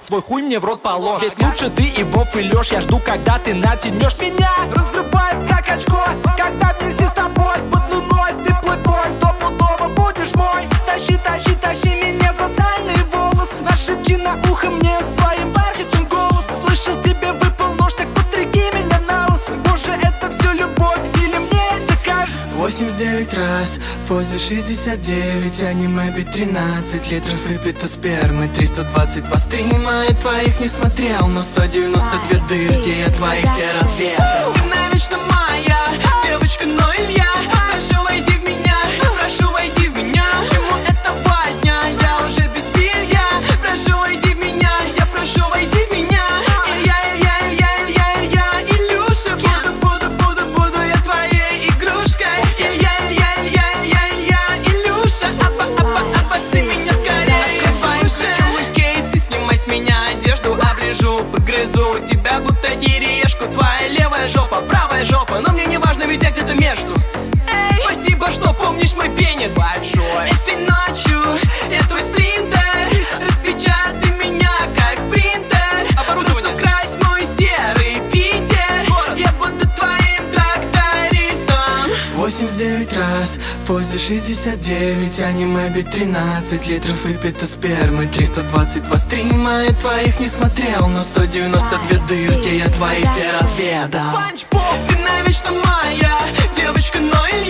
свой хуй мне в рот положь. Ведь лучше ты и Вов и Лёш. Я жду, когда ты натянешь меня. Разрывает как очко, когда вместе с тобой под луной ты плейбой. Стопудово будешь мой. Тащи, тащи, тащи меня за сальные волосы. Нашепчи на ухо мне своим бархатным голосом. Слышал, тебе выпал нож, так постриги меня на лысо. Боже, это все любовь или мне это кажется? 89 раз, позе 69, аниме бит 13 литров выпито спермы, 322 стрима, я твоих не смотрел, но 192 дырки, я твоих все разведал. Ты навечно моя девочка, но Илья, прошу войди в меня, прошу войди в меня. Почему это возня, я уже без белья, прошу войди в меня, я прошу войди в меня. Илья, Илюша, буду я твоей игрушкой. Илья, Илюша, обоси меня скорее. Хочу мой кейс и снимай с меня одежду, оближу, погрызу тебя будто кириешку. Твоя левая жопа, правая жопа, но мне не важно, ведь я где-то между. Эй, спасибо, что помнишь мой пенис большой. Этой ночью я твой сплинтер, распечатай меня как принтер. Оборудование. Укрась мой серый Питер, я буду твоим трактористом. 89 раз, позе 69, аниме бит 13 литров выпито спермы, 322 стрима, я твоих не смотрел, но 192 дырки, я твои все разведал. Панч-поп, ты навечно моя девочка, но Илья,